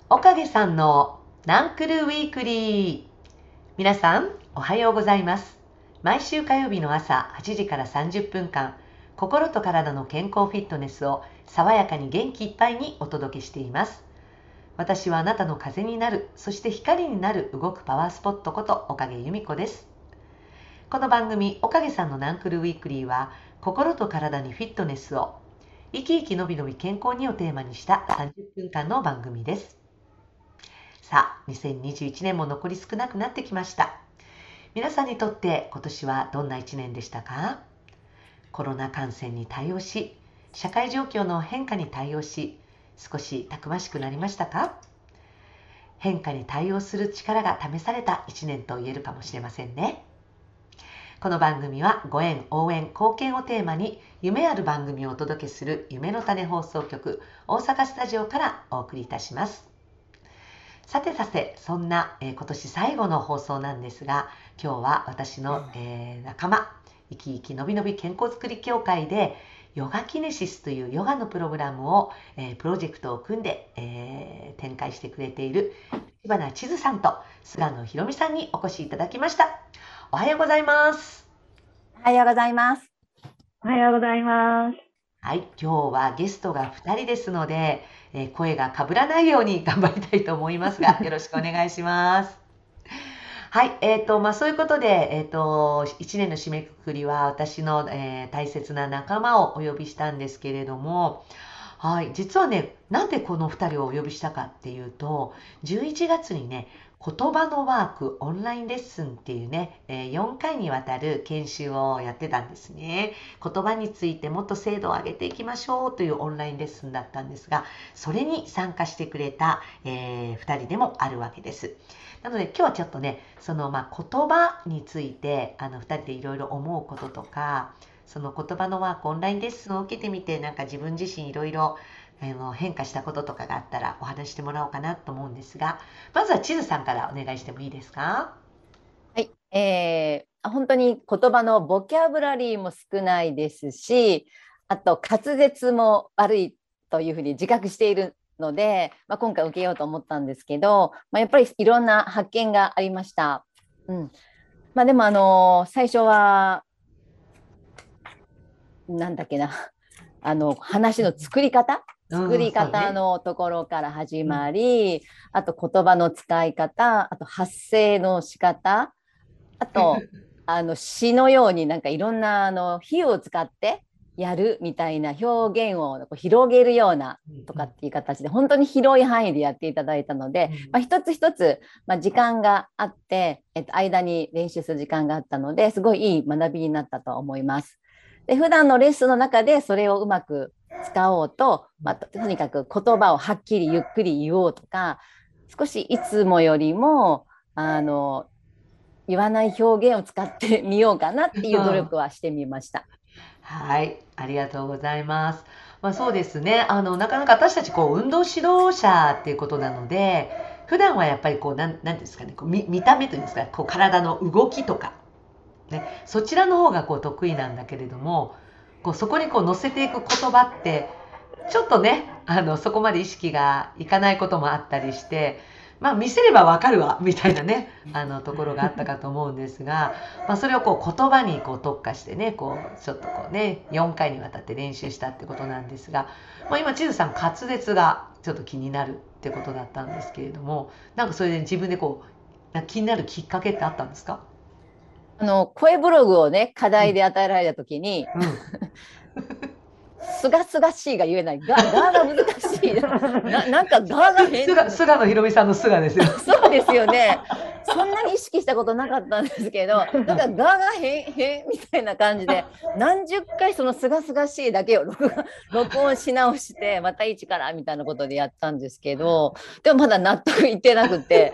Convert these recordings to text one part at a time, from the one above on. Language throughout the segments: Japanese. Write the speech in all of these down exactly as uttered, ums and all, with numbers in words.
おかげさんのナンクルウィークリー。皆さんおはようございます。毎週火曜日の朝はちじからさんじゅっぷんかん、心と体の健康フィットネスを爽やかに元気いっぱいにお届けしています。私はあなたの風になる、そして光になる動くパワースポットことおかげ由美子です。この番組おかげさんのナンクルウィークリーは、心と体にフィットネスを生き生きのびのび健康にをテーマにしたさんじゅっぷんかんの番組です。さあ、にせんにじゅういちねんも残り少なくなってきました。皆さんにとって今年はどんないちねんでしたか？コロナ感染に対応し、社会状況の変化に対応し、少したくましくなりましたか？変化に対応する力が試されたいちねんと言えるかもしれませんね。この番組はご縁、応援、貢献をテーマに夢ある番組をお届けする夢の種放送局大阪スタジオからお送りいたします。さてさて、そんな、えー、今年最後の放送なんですが、今日は私の、えー、仲間、生き生きのびのび健康づくり協会でヨガキネシスというヨガのプログラムを、えー、プロジェクトを組んで、えー、展開してくれている知花千鶴さんと菅野ひろみさんにお越しいただきました。おはようございます。 おはようございます。 おはようございます。 はい、今日はゲストがふたりですので、えー、声がかぶらないように頑張りたいと思いますが、よろしくお願いします。はい、えーとまあ、そういうことで、えーと、いちねんの締めくくりは私の、えー大切な仲間をお呼びしたんですけれども、はい、実はね、なんでこのふたりをお呼びしたかっていうと、じゅういちがつにね、言葉のワークオンラインレッスンっていうね、えーよんかいにわたる研修をやってたんですね。言葉についてもっと精度を上げていきましょうというオンラインレッスンだったんですが、それに参加してくれた、えーふたりでもあるわけです。なので今日はちょっとね、そのまあ言葉についてあのふたりでいろいろ思うこととか、その言葉のワークオンラインレッスンを受けてみて、なんか自分自身いろいろあの変化したこととかがあったらお話してもらおうかなと思うんですが、まずは地図さんからお願いしてもいいですか？ はい、えー、本当に言葉のボキャブラリーも少ないですし、あと滑舌も悪いというふうに自覚しているので、まあ、今回受けようと思ったんですけど、まあ、やっぱりいろんな発見がありました。うん、まあ、でもあの最初はなんだっけな、あの話の作り方作り方のところから始まり、あと言葉の使い方、あと発声の仕方、あとあの詩のようになんかいろんなあの比喩を使ってやるみたいな表現をこう広げるようなとかっていう形で本当に広い範囲でやっていただいたので、まあ、一つ一つ、まあ、時間があって、えっと、間に練習する時間があったのですごいいい学びになったと思います。で普段のレッスンの中でそれをうまく使おうと、まあ、とにかく言葉をはっきりゆっくり言おうとか、少しいつもよりもあの言わない表現を使ってみようかなっていう努力はしてみました。 はい、ありがとうございます。まあ、そうですね。あの、なかなか私たちこう運動指導者っていうことなので、普段はやっぱりこう、なん、なんていうんですかね、こう見、見た目というんですか、こう体の動きとか、ね、そちらの方がこう得意なんだけれども、こうそこにこう乗せていく言葉ってちょっとね、あのそこまで意識がいかないこともあったりして、まあ見せればわかるわみたいなね、あのところがあったかと思うんですが、まあ、それをこう言葉にこう特化してね、こうちょっとこうねよんかいにわたって練習したってことなんですが、まあ、今地図さん滑舌がちょっと気になるってことだったんですけれども、なんかそれで自分でこう気になるきっかけってあったんですか？ あの声ブログをね課題で与えられた時に、うんうんすがすがしいが言えない。が、がが難しい。な、なんかがが変。 菅野ひろみさんの菅ですよ。 そうですよね。そんなに意識したことなかったんですけど、なんかがが変変みたいな感じで、何十回そのすがすがしいだけを録録音し直して、また一からみたいなことでやったんですけど、でもまだ納得いってなくて。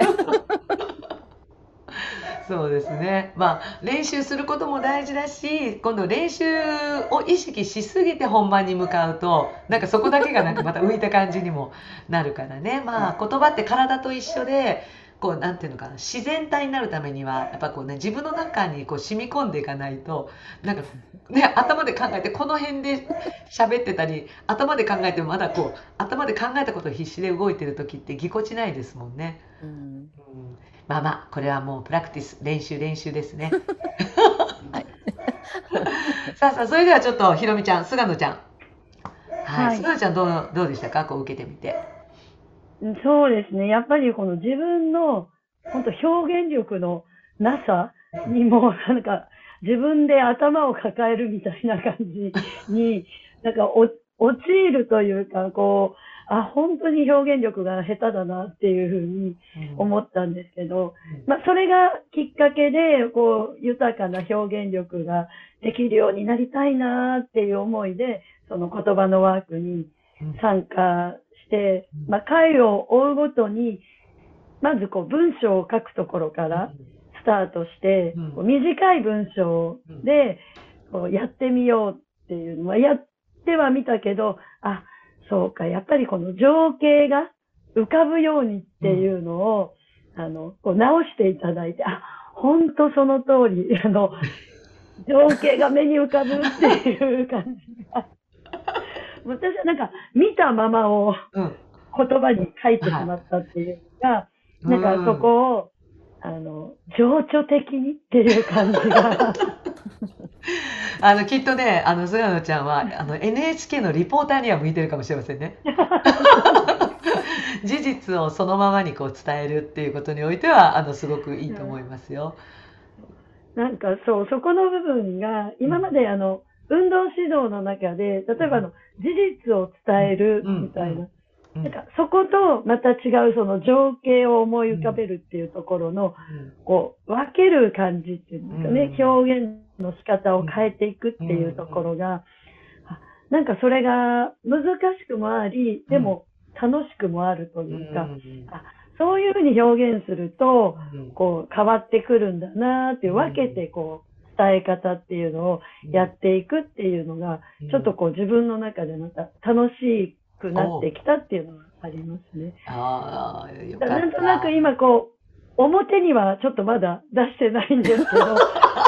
そうですね。まあ練習することも大事だし、今度練習を意識しすぎて本番に向かうと、なんかそこだけがなんかまた浮いた感じにもなるからね。まあ言葉って体と一緒で、 こうなんていうのかな、自然体になるためにはやっぱこうね、自分の中にこう染み込んでいかないと、なんかね、頭で考えてこの辺で喋ってたり、頭で考えてもまだこう頭で考えたことを必死で動いてる時ってぎこちないですもんね。 うん、 うん、まあまあこれはもうプラクティス、練習練習ですね。 はい、 さあさあ、それではちょっとひろみちゃん、菅野ちゃん、はい、 はい。 菅野ちゃんどう、どうでしたか、こう受けてみて。 そうですね。やっぱりこの自分の本当表現力のなさにも、なんか自分で頭を抱えるみたいな感じに、なんかお陥るというか、こう、あ、本当に表現力が下手だなっていうふうにうん思ったんですけど、 うんまあ、それがきっかけで、こう、豊かな表現力ができるようになりたいなっていう思いで、その言葉のワークにうん参加して、 うんまあ、回を追うごとに、まずこう文章を書くところからスタートして、 うんこう短い文章でこうやってみようっていうのはやってはみたけど、あ、そうか、やっぱりこの情景が浮かぶようにっていうのを、あの、こう直していただいて、あ、本当その通り、あの、情景が目に浮かぶっていう感じが。私はなんか見たままをうん言葉に書いてしまったっていうのが、なんかそこを、あの、情緒的にっていう感じが。 あのきっとね、あの菅野ちゃんはあの エヌエイチケー のリポーターには向いてるかもしれませんね。事実をそのままにこう伝えるっていうことにおいては、あのすごくいいと思いますよ。 なんかそう、そこの部分が、今まであの、運動指導の中で、例えばあの、事実を伝えるみたいな。 うんなんかそことまた違うその情景を思い浮かべるっていうところの、こう、分ける感じっていうんですかね、 うん表現の仕方を変えていくっていうところが、あなんかそれが難しくもあり、でも楽しくもあるというか、 うんあそういうふうに表現すると、 うんこう変わってくるんだなっていう分けてこう伝え方っていうのをやっていくっていうのが、ちょっとこう自分の中でまた楽しくなってきたっていうのがありますね。 ああ、よかった。 なんとなく今こう、表にはちょっとまだ出してないんですけど。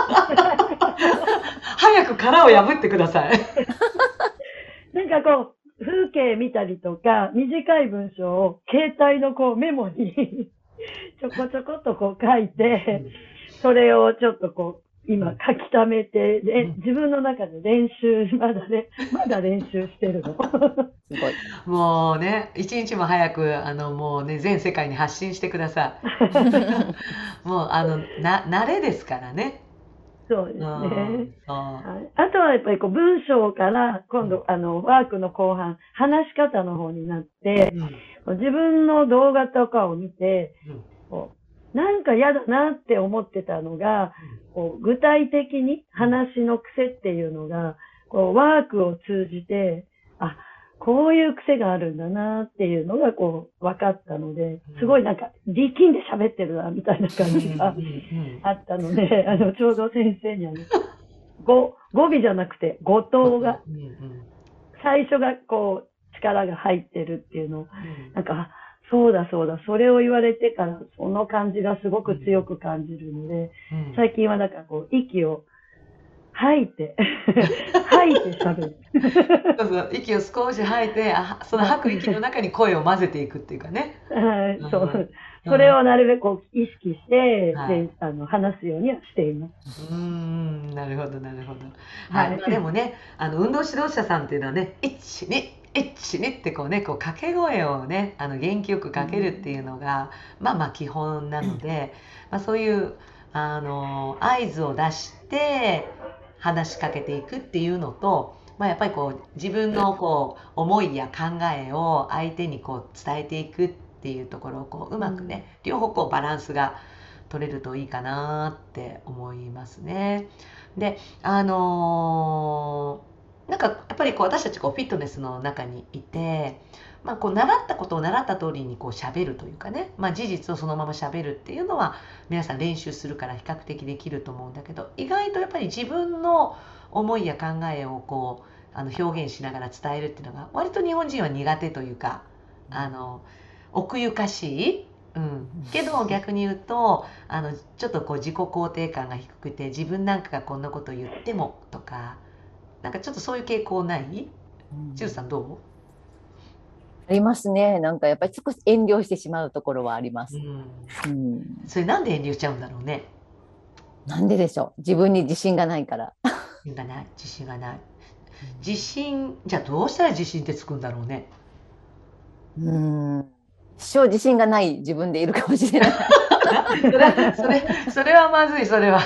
早く殻を破ってください。 なんかこう、風景見たりとか、短い文章を携帯のこうメモにちょこちょこっとこう書いて、それをちょっとこう、今書き溜めて、で自分の中で練習、まだね、まだ練習してるの。 すごい。 もうね、一日も早く、あの、もうね、全世界に発信してください。もう、あの、な、慣れですからね。 そうですね。 うんそうはいあとはやっぱりこう文章から今度あのワークの後半話し方の方になってうん自分の動画とかを見てうんこうなんか嫌だなって思ってたのがこう具体的に話の癖っていうのがこうワークを通じてあこういう癖があるんだなっていうのがこう分かったのですごいなんか力んで喋ってるなみたいな感じがうんうんあったので、あの、ちょうど先生にあの、語、語尾じゃなくて、語頭が、 うんうん最初がこう、力が入ってるっていうのを、 うんなんか、あそうだそうだ、それを言われてから、その感じがすごく強く感じるので、 うん最近はなんかこう、息を吐いて、吐いて喋る。 そうそう、息を少し吐いて、あ、その吐く息の中に声を混ぜていくっていうかね。 はい、そうう。 んそれをなるべくこう意識して、 はいであの話すようにはしています。 うーん、なるほど、なるほど。 はいはい、まあでもね、あの運動指導者さんっていうのはね、いち、に、いち、にってこうね、こう掛け声をね、あの元気よくかけるっていうのが、まあまあ基本なので、まあそういうあの合図を出して話しかけていくっていうのと、まあやっぱりこう自分のこう思いや考えを相手にこう伝えていくっていうところをこううまくね、両方こうバランスが取れるといいかなって思いますね。で、あのーなんかやっぱりこう私たちこうフィットネスの中にいて、まあ、こう習ったことを習った通りにこう喋るというかね、まあ、事実をそのまま喋るっていうのは皆さん練習するから比較的できると思うんだけど、意外とやっぱり自分の思いや考えをこうあの表現しながら伝えるっていうのが割と日本人は苦手というか、あの奥ゆかしいうん、けど逆に言うとあのちょっとこう自己肯定感が低くて自分なんかがこんなこと言ってもとかなんかちょっとそういう傾向ない？ うんちゅうさんどありますね。なんかやっぱり少し遠慮してしまうところはありまう？うす。 ん、 うん、 それなんで遠慮しちゃうんだろうね。 なんででしょう。自分に自信がないから。 自信がない自信がない自う信じゃあどうしたら自信ってつくんだろうね。 ん、うん一生自信がない自分でいるかもしれない。 それそれそれはまずいそれは。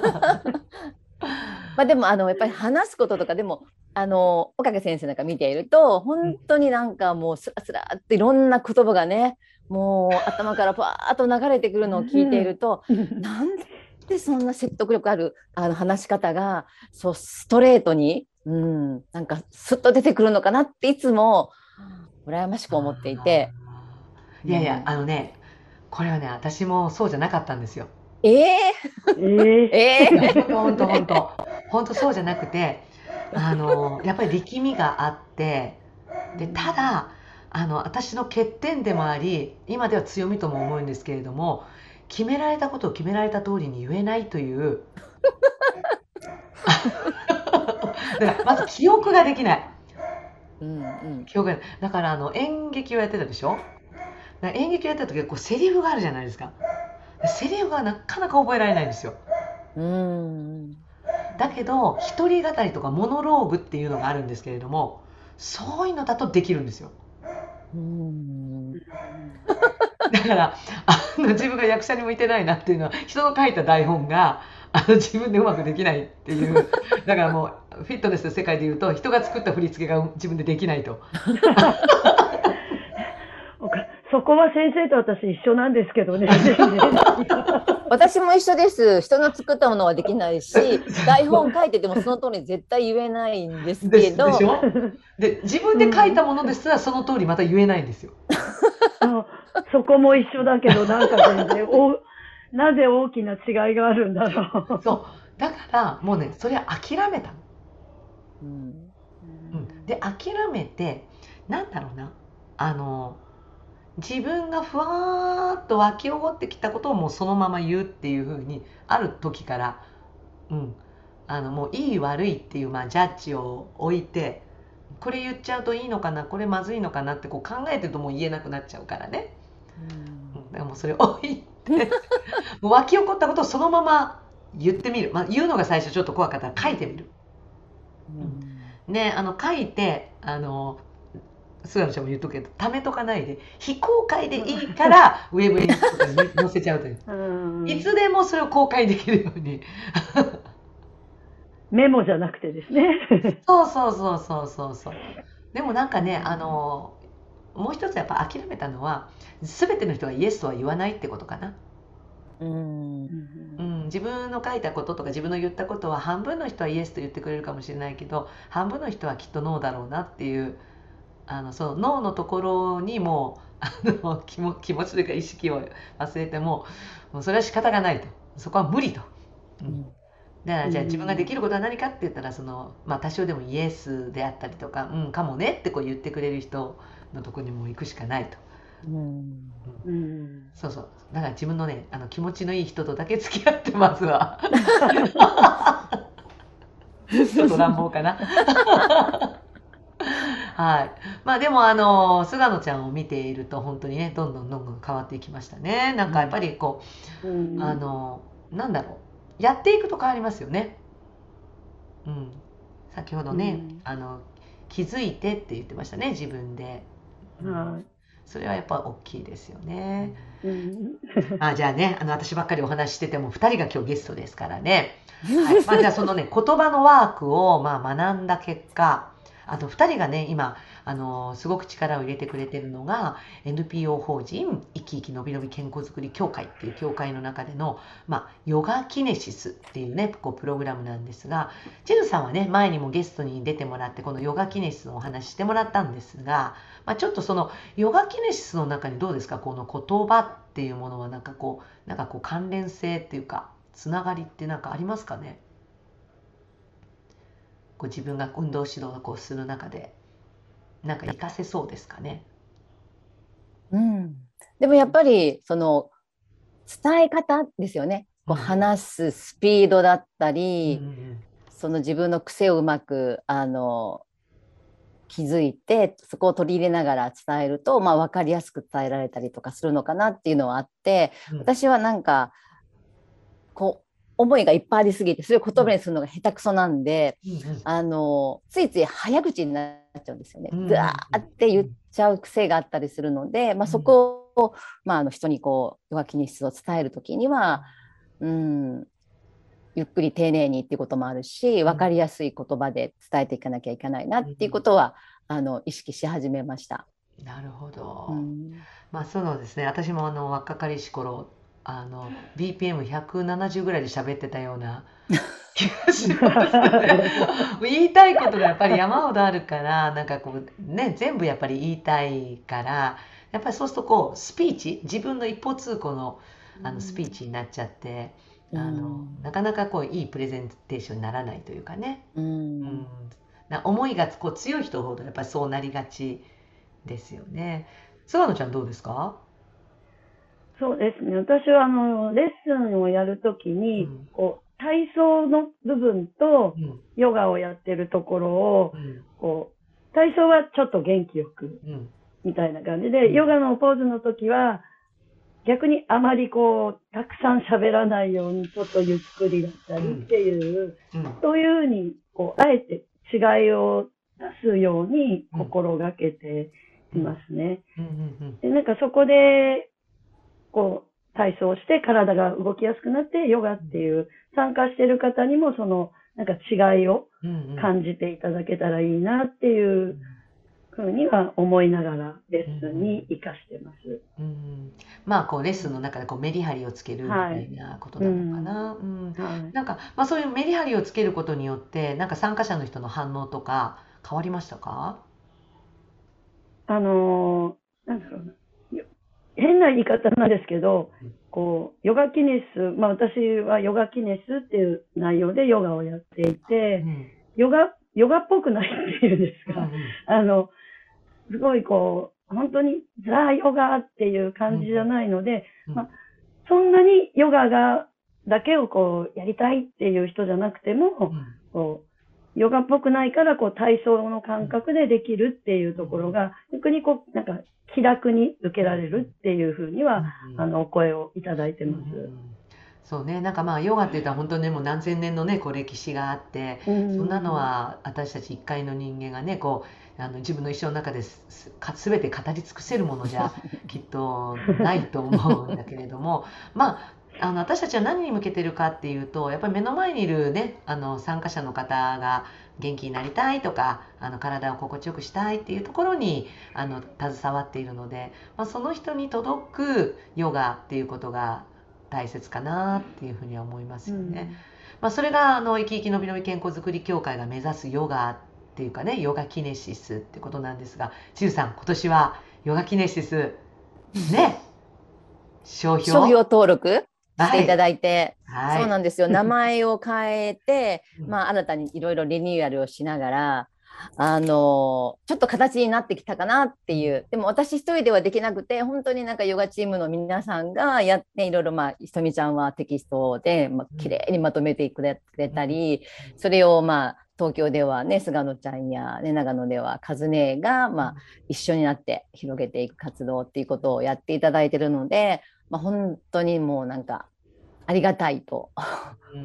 まあでもあのやっぱり話すこととかでもあの岡部先生なんか見ていると本当になんかもうスラスラっていろんな言葉がねもう頭からパーッと流れてくるのを聞いていると、なんでそんな説得力あるあの話し方がそうストレートに、うん、なんかスッと出てくるのかなっていつも羨ましく思っていて、 いやいやうん、 あのねこれはね私もそうじゃなかったんですよ。 えー、 ええいやー、 本当本当本当そうじゃなくてあのやっぱり力みがあってでただあの私の欠点でもあり今では強みとも思うんですけれども決められたことを決められた通りに言えないというだからまず記憶ができないうんうん記憶がだからあの演劇をやってたでしょ。だから演劇をやってた時はこうセリフがあるじゃないですか。セリフがなかなか覚えられないんですよ。 うんだけど一人語りとかモノローグっていうのがあるんですけれどもそういうのだとできるんですよ。 うんだからあの自分が役者に向いてないなっていうのは人の書いた台本があの自分でうまくできないっていうだからもうフィットネスの世界でいうと人が作った振り付けが自分でできないと。 そこは先生と私一緒なんですけどね。 私も一緒です。人の作ったものはできないし、台本書いててもその通り絶対言えないんですですでけど、 しょ。で自分で書いたものですらその通りまた言えないんですよ。 そうそこも一緒だけど、なんか全然お、なぜ大きな違いがあるんだろう。 そうだからもうねそれは諦めたの。 うんうん、で諦めてなんだろうなあの自分がふわーっと湧き起こってきたことをもうそのまま言うっていう風にある時から、うん、あのもういい悪いっていう、まあ、ジャッジを置いてこれ言っちゃうといいのかなこれまずいのかなってこう考えてるともう言えなくなっちゃうからね、うん、だからもうそれを置いてもう湧き起こったことをそのまま言ってみる、まあ、言うのが最初ちょっと怖かったら書いてみる。 うんね、あの書いてあの菅野ちゃんも言っとくけど貯めとかないで非公開でいいからウェブにとかに載せちゃうといううんいつでもそれを公開できるようにメモじゃなくてですね。 そうそうそうそうそうそうでもなんかねあのもう一つやっぱ諦めたのは全ての人がイエスとは言わないってことかな、 うんうん、自分の書いたこととか自分の言ったことは半分の人はイエスと言ってくれるかもしれないけど半分の人はきっとノーだろうなっていうあのその脳のところにもあの気も気持ちというか意識を忘れてももうそれは仕方がないとそこは無理と、う、 うんんだからじゃあ自分ができることは何かって言ったらその、まあ、多少でもイエスであったりとか、うん、かもねってこう言ってくれる人のところにも行くしかないと、 うんうんそうそうだから自分のねあの気持ちのいい人とだけ付き合ってまずはちょっと乱暴かなはい。まあでもあの菅野ちゃんを見ていると本当にねどんどんどんどん変わっていきましたね。なんかやっぱりこう、 うんあのなんだろうやっていくと変わりますよね。うん。先ほどね、 うんあの気づいてって言ってましたね自分で。うんはそれはやっぱ大きいですよね。 いうんあじゃあねあの私ばっかりお話ししててもふたりが今日ゲストですからね。はいまあ、じゃあそのね言葉のワークをまあ学んだ結果あとふたりがね今あのすごく力を入れてくれてるのが エヌピーオー 法人生き生きのびのび健康づくり協会っていう協会の中での、まあ、ヨガキネシスっていうねこうプログラムなんですがジェルさんはね前にもゲストに出てもらってこのヨガキネシスのお話してもらったんですが、まあ、ちょっとそのヨガキネシスの中にどうですかこの言葉っていうものはなんかこうなんかこう関連性っていうかつながりってなんかありますかね。こう自分が運動指導をこうする中でなんか活かせそうですかね。 うんでもやっぱりその伝え方ですよね。こう話すスピードだったり、 うんうんその自分の癖をうまくあの気づいてそこを取り入れながら伝えると、まあ、分かりやすく伝えられたりとかするのかなっていうのはあって、 うん私はなんかこう思いがいっぱいありすぎてそれを言葉にするのが下手くそなんで、 うんうんあのついつい早口になっちゃうんですよね。 うんうんぐわーって言っちゃう癖があったりするので、まあ、そこを、まあ、あの人にこうヨガキネシスを伝えるときには、うん、ゆっくり丁寧にっていうこともあるし、分かりやすい言葉で伝えていかなきゃいけないなっていうことは、あの意識し始めました。 なるほうど。 ん、 まあそうですね。私もあの若かりし頃、あの ビーピーエムひゃくななじゅう ぐらいで喋ってたような気がしますね。言いたいことがやっぱり山ほどあるから、なんかこうね、全部やっぱり言いたいから、やっぱりそうするとこうスピーチ、自分の一方通行の、あのスピーチになっちゃって、 うあのん、 なかなかこういいプレゼンテーションにならないというかね。 ううん、 ん、 な思いがこう強い人ほどやっぱりそうなりがちですよね。菅野ちゃんどうですか？ そうですね。私はあの、レッスンをやるときに、 うん、 こう、体操の部分とうん、 ヨガをやってるところを、 うん、 こう、体操はちょっと元気よく、 うん、 みたいな感じうで、ヨん、 ガのポーズの時は、逆にあまりこう、たくさん喋らないように、ちょっとゆっくりだったうん、 りっていう、 うん、 そういうふうに、こう、あえて違いを出すようにうん、 心がけていますね。 うん、うん、 で、なんかそこで、こう、体操して体が動きやすくなって、ヨガっていう参加してる方にもその、なんか違いをうん、うん、 感じていただけたらいいなっていうふうには思いながらレうん、うッスンにん、 活かしてます。 うん、まあこうレッスンの中でこうメリハリをつけるみはい。 たいなことうなのかん。 な。うん、 はい。 なんか、まあ、そういうメリハリをつけることによってなんか参加者の人の反応とか変わりましたか？ あのーなんだろうな。よ変な言い方なんですけど、 うん、 こう、ヨガキネス、まあ私はヨガキネスっていう内容でヨガをやっていて、 うん、 ヨガ、ヨガっぽくないっていうんですうん、うか。 ん、 あの、すごいこう、本当にザ・ヨガっていううん、 感じじゃないので、 うん、 まあ、そんなにヨガが、だけをこう、やりたいっていう人じゃなくても、 うん、 こう、ヨガっぽくないから、こう、体操の感覚でできるっていううん、 ところが、逆にこう、なんか、気楽に受けられるっていうふうには、 うん、 あの、お声をいただいてうん、うます。 ん、そうね、なんかまあヨガって言ったら本当にねもう何千年のねこう歴史があって、 うそんなのん。 は私たち一回の人間がねこうあの自分の一生の中ですすか全て語り尽くせるものじゃきっとないと思うんだけれども、まああの私たちは何に向けてるかっていうとやっぱり目の前にいるねあの参加者の方が元気になりたいとかあの体を心地よくしたいっていうところにあの携わっているので、まあ、その人に届くヨガっていうことが大切かなっていうふうには思いますよね。 うん。 まあ、それがあの生き生きのびのび健康づくり協会が目指すヨガっていうかねヨガキネシスってことなんですが、ちゆさん今年はヨガキネシスね商標商標登録していたはいだいて、 はい。 そうなんですよ。名前を変えて、 うん、 まあ、新たにいろいろリニューアルをしながら、あのちょっと形になってきたかなっていう。でも私一人ではできなくて、本当になんかヨガチームの皆さんがやって、いろいろまあ、ひとみちゃんはテキストで、まあ、綺麗にまとめてくれ、くれたり、それをまあ、東京ではね、菅野ちゃんや、ね、長野では和音が、まあ、一緒になって広げていく活動っていうことをやっていただいているので、まあ、本当にもうなんかありがたいとうん、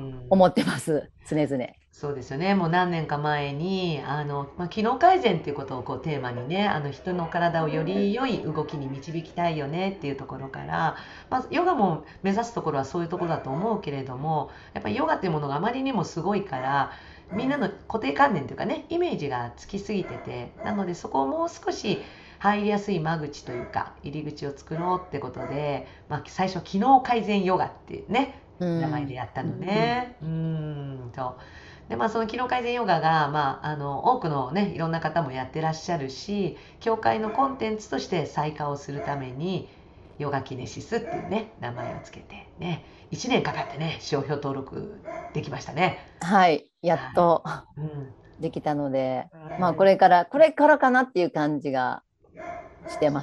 思ってます常々。 そうですよね。もう何年か前にあの、まあ、機能改善っていうことをこうテーマにねあの人の体をより良い動きに導きたいよねっていうところから、まあ、ヨガも目指すところはそういうところだと思うけれどもやっぱりヨガっていうものがあまりにもすごいからみんなの固定観念というかねイメージがつきすぎてて、なのでそこをもう少し入りやすい間口というか入り口を作ろうってことで、まあ、最初機能改善ヨガっていうねう名前でん、 やったのうん。 ね。うーんとで、まあ、その機能改善ヨガが、まあ、あの多くのねいろんな方もやってらっしゃるし教会のコンテンツとして再開をするためにヨガキネシスっていうね名前をつけてねいちねんかかってね商標登録できましたね。 はいやっはい、 とうん、 できたので、まあ、こはい。 れからこれからかなっていう感じがしてます。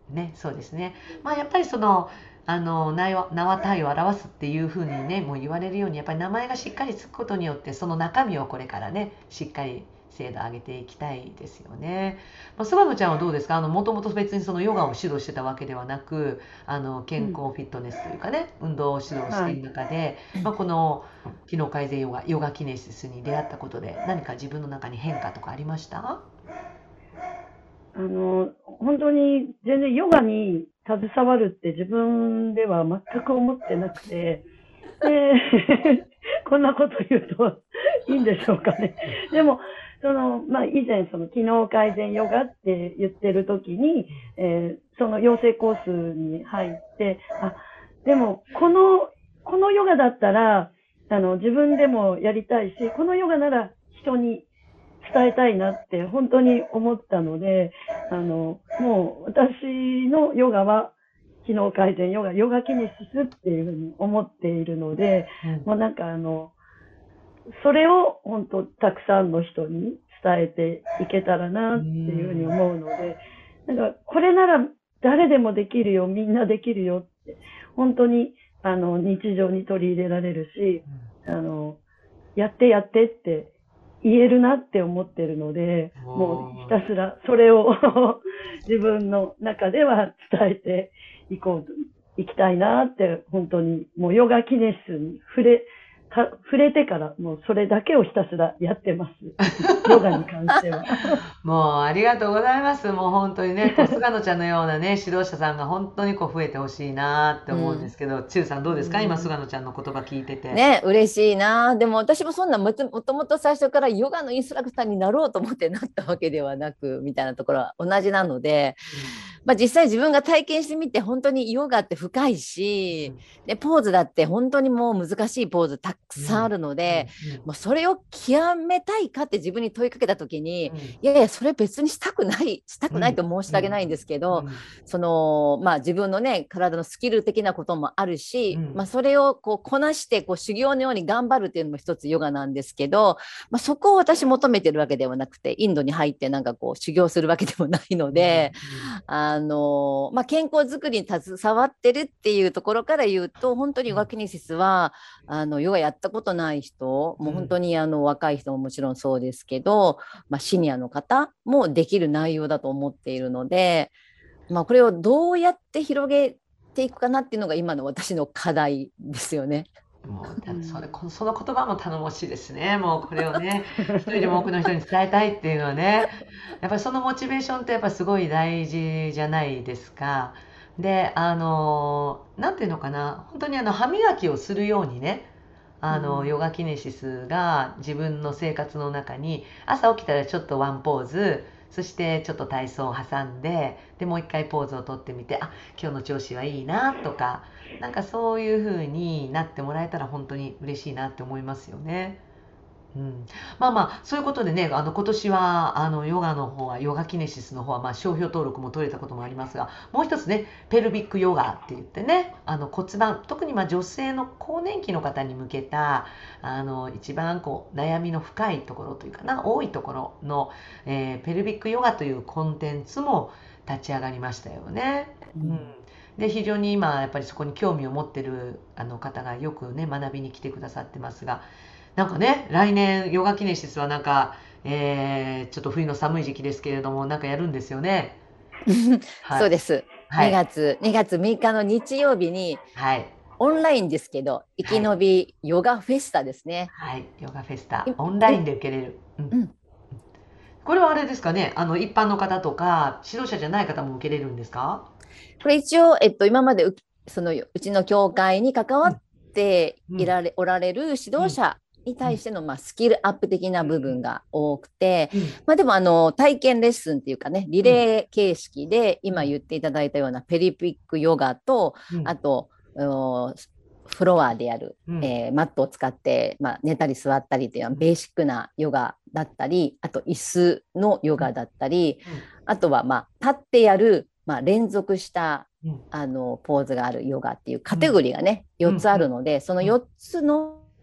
ね、そうですね。まあやっぱりその、あの名は名は体を表すっていうふうにね、もう言われるように、やっぱり名前がしっかりつくことによって、その中身をこれからね、しっかり精度上げていきたいですよね。まあ、菅野ちゃんはどうですか？あのもともと別にそのヨガを指導してたわけではなく、あの健うん。 康フィットネスというかね、運動を指導していはい。 る中で、まあ、この機能改善ヨガ、ヨガキネシスに出会ったことで、何か自分の中に変化とかありました？ あの、本当に全然ヨガに携わるって自分では全く思ってなくて、で、こんなこと言うといいんでしょうかね。でも、その、まあ、以前、その、機能改善ヨガって言ってる時に、えーその養成コースに入って、あ、でも、この、このヨガだったら、あの、自分でもやりたいし、このヨガなら人に伝えたいなって本当に思ったので、あの、もう私のヨガは機能改善ヨガ、ヨガキネシスっていうふうに思っているので、 うんもうなんかあの、それを本当たくさんの人に伝えていけたらなうっていうふうにん思うので、なんかこれなら誰でもできるよ、みんなできるよって、本当にあの日常に取り入れられるし、あの、やってやってって言えるなって思ってるので、もうひたすらそれを自分の中では伝えていこうと、いきたいなって、本当にもうヨガキネシスに触れ、か触れてからもうそれだけをひたすらやってます。ヨガに関しては。 もうありがとうございます。もう本当にね、こう菅野ちゃんのようなね、指導者さんが本当にこう増えてほしいなって思うんでうん。 すけど、ちゅうさんどううですか？今ん。 菅野ちゃんの言葉聞いてて。 ね、嬉しいな。でも私もそんなもともともと最初からヨガのインストラクターになろうと思ってなったわけではなくみたいなところは同じなので、 うん、 まあ、実際自分が体験してみて本当にヨガって深いし、でポーズだって本当にもう難しいポーズたくうん、 さんあるのうん、 で、もうそれを極めたいかって自分に問いかけた時に、 うん、 いやいやそれ別にしたくないしたうん、 くないと申しうん、 訳ないんですけど、 うん、 そのまあ自分のね体のスキル的なこともあるし、まあ、 うん、 それをこうこなしてこう修行のように頑張るっていうのも一つヨガなんですけど、まあ、そこを私求めてるわけではなくて、インドに入ってなんかこう修行するわけでもないのうん、 で、あのまあ、健康づくりに携わってるっていうところから言うと、本当にヨガキネシスはあのヨガやったことない人、もう本当にあの若い人ももちろんそうですけど、まあ、シニアの方もできる内容だと思っているので、まあ、これをどうやって広げていくかなっていうのが今の私の課題ですよね。 もううたそれ、 ん。 こその言葉も頼もしいですね。もうこれをね、一人でも多くの人に伝えたいっていうのはね、やっぱりそのモチベーションってやっぱすごい大事じゃないですか。で、あの、なんていうのかな、本当にあの歯磨きをするようにね、あの、 うん。 ヨガキネシスが自分の生活の中に、朝起きたらちょっとワンポーズ、そしてちょっと体操を挟んで、で、もう一回ポーズをとってみて、あ、今日の調子はいいなとか、なんかそういう風になってもらえたら本当に嬉しいなって思いますよね。うん、まあまあそういうことでね、あの今年はあのヨガの方はヨガキネシスの方はまあ商標登録も取れたこともありますが、もう一つねペルビックヨガって言ってね、あの骨盤、特にまあ女性の更年期の方に向けたあの一番こう悩みの深いところというかな、多いところの、えーペルビックヨガというコンテンツも立ち上がりましたよね。うん、 うん。 で非常に今やっぱりそこに興味を持ってるあの方がよくね学びに来てくださってますが、なんかね、来年、ヨガキネシスはなんか、えー、ちょっと冬の寒い時期ですけれども、なんかやるんですよね。はい。 そうです。2 はい。 月、にがつみっかの日曜日にはい。 オンラインですけど、生きはい。 延びヨガフェスタですね。 はい。ヨガフェスタ、 いオンライいンで受けれる。うん。 うん、 これはあれですかね、あの、一般の方とか、指導者じゃない方も受けれるんですか？ これ一応、えっと、今までうそのうちの教会に関わっうん。 てうん。 いられおられる指うん。 導者にうん。 対しての、まあ、スキルアップ的な部分が多くて、 うん。 まあ、でもあの体験レッスンっていうかね、リうん。 レー形式でうん。 今言っていただいたようなペリピックヨガと、 うん。 あとフロアでやる、 うん。 えーマットを使って、まあ、寝たり座ったりというベーシックなヨガだったり、あと椅子のヨガだったり、 うん。 あとはまあ立ってやる、まあ、連続したうん。 あのポーズがあるヨガっていうカテうん。 ゴリーがねうん。 よっつあるので、そのうん。 よっつの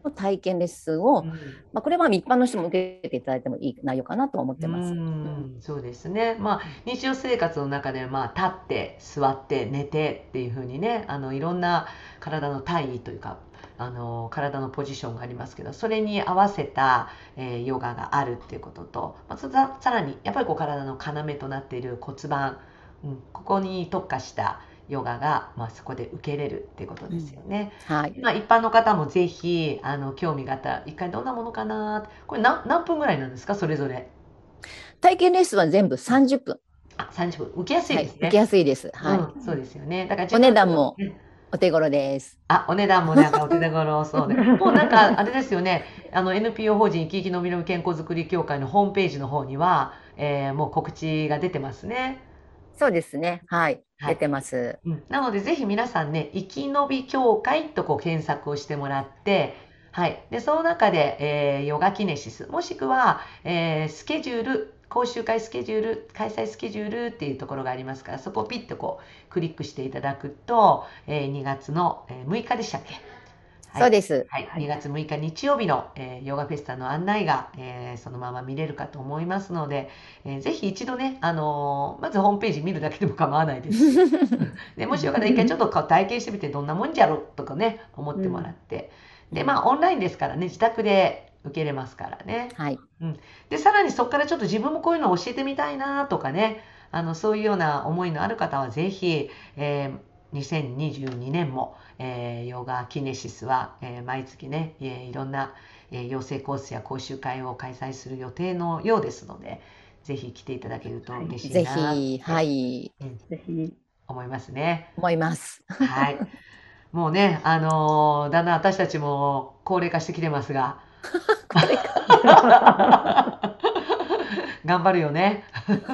の体験レッスンを、 うんまあ、これは一般の人も受けていただいてもいい内容かなと思ってうます。 ん、そうですね。まあ、日常生活の中で、まあ、立って、座って、寝てっていう風にね、あの、いろんな体の体位というか、あの、体のポジションがありますけど、それに合わせた、えーヨガがあるっていうことと、まあ、ささらに、やっぱりこう体の要となっている骨盤、うん、ここに特化したヨガが、まあ、そこで受けれるっていうことですよね。 はい。 まあ、一般の方もぜひ、あの、興味があったら、一回どんなものかな、これ何、何分ぐらいなんですか、それぞれ。 体験レッスンは全部さんじゅっぷん。 あ、さんじゅっぷん。受けやすいはい。 です受けやね。 すいです。はい。 うん、そうですよね。だから自お分値段もね、 お手頃です。 あ、お値段もなんかお手頃そうで。もうなんか、あれですよね。あの、エヌピーオー 法人生き生きのびのび健康づくり協会のホームページの方には、えーもう告知が出てますね。 そうですね。はい。 はい。 出てます。 うん、なので、ぜひ皆さんね、生き延び協会とこう検索をしてもらって、はい。で、その中で、えーヨガキネシス、もしくは、えースケジュール、講習会スケジュール、開催スケジュールっていうところがありますから、そこをピッとこう、クリックしていただくと、えーにがつのえーむいかでしたっけ？はい。 そうです。 はい。にがつむいか日曜日の、えーヨガフェスタの案内が、えーそのまま見れるかと思いますので、えーぜひ一度ね、あのーまずホームページ見るだけでも構わないですし、で、もしよかったら一回ちょっとこう体験してみてどんなもんじゃろとかね、思ってもらって。で、まあオンラインですからね、自宅で受けれますからね。 はい。 うん。で、さらにそこからちょっと自分もこういうのを教えてみたいなとかね、あの、そういうような思いのある方はぜひ、えーにせんにじゅうにねんも、えーヨガキネシスは、えー毎月ね、えーいろんな、えー養成コースや講習会を開催する予定のようですので、ぜひ来ていただけると嬉しいぜなっひ、はて、 い、 うん、 ぜひ。 思いますね。 思います。 はい。もうね、あのーだんだん私たちも高齢化してきてますが、 これか。 頑張るよね。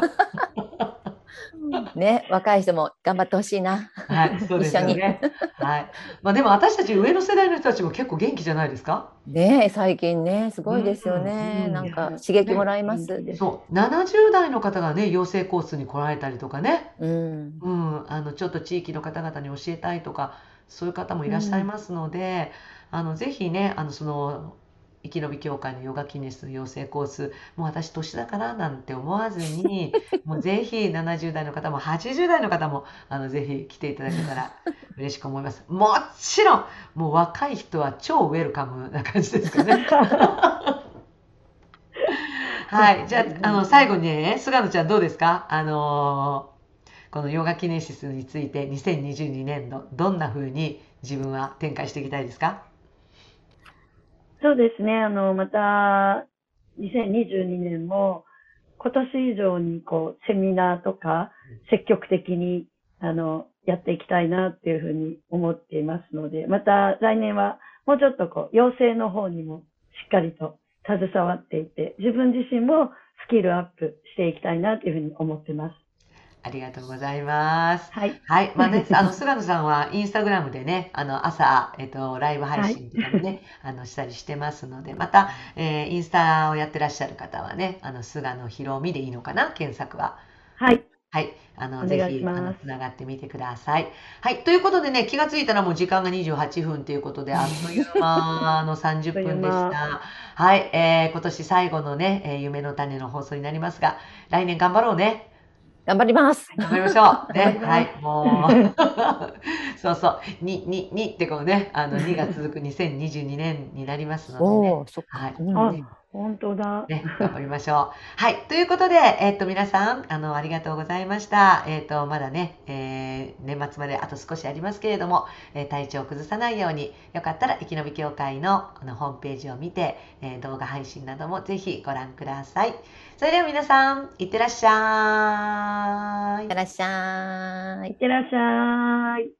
ね、若い人も頑張ってほしいな。 はい、そうです一緒に。 よね。はい。まあでも私たち上の世代の人たちも結構元気じゃないですか？ ねえ、最近ね、すうん、 ごいですよね。 うん。 なんか刺激もね、 らいます。 元気です。 そう、ななじゅう代の方がね、養成コースに来られたりとかね、 うん。 うん、あの、ちょっと地域の方々に教えたいとか、そういう方もいらっしゃいうん。 ますので、あの、ぜひね、あの、その、生き延び協会のヨガキネス養成コース、もう私年だからなんて思わずに、もうぜひななじゅう代の方もはちじゅう代の方も、あの、ぜひ来ていただけたら嬉しく思います。もちろん、もう若い人は超ウェルカムな感じですかね。はい。じゃあ、あの、最後にね、菅野ちゃんどうですか？あのーこのヨガキネシスについてにせんにじゅうにねん度、どんな風に自分は展開していきたいですか？ そうですね。あの、また、にせんにじゅうにねんも、今年以上にこう、セミナーとか、積極的に、あの、やっていきたいなっていうふうに思っていますので、また来年はもうちょっとこう、養成の方にもしっかりと携わっていて、自分自身もスキルアップしていきたいなというふうに思ってます。 ありがとうございます。 はい。 はい。まあね、あの、菅野さんはインスタグラムでね、あの、朝、えっと、ライブ配はい。 信とかもね、あの、したりしてますので、また、えーインスタをやってらっしゃる方はね、あの、菅野ひろみでいいのかな、検索は。 はい。 はい。あの、 おぜひ、あの、 願いします。 つながってみてください。はい。ということでね、気がついたらもう時間がにじゅうはっぷんということで、あっという間の30 あっという分でし間。 た。はい。えー今年最後のね、えー夢の種の放送になりますが、来年頑張ろうね。 頑張ります。 頑張りましょう。ね。 頑張りはまい。 す。 もう、そうそう。に、に、にってこうね、あの、にが続くにせんにじゅうにねんになりますのでね。 おお、そっか。 はい。 うん。 あ、 ね。 本当だ。 ね、頑張りましょう。はい。ということで、えっと、皆さん、あの、ありがとうございました。えっと、まだね、えー年末まであと少しありますけれども、えー体調を崩さないように、よかったら、生き延び協会のあのホームページを見て、えー動画配信などもぜひご覧ください。それでは皆さん、いってらっしゃい。 いってらっしゃいいっ。てらっしゃい。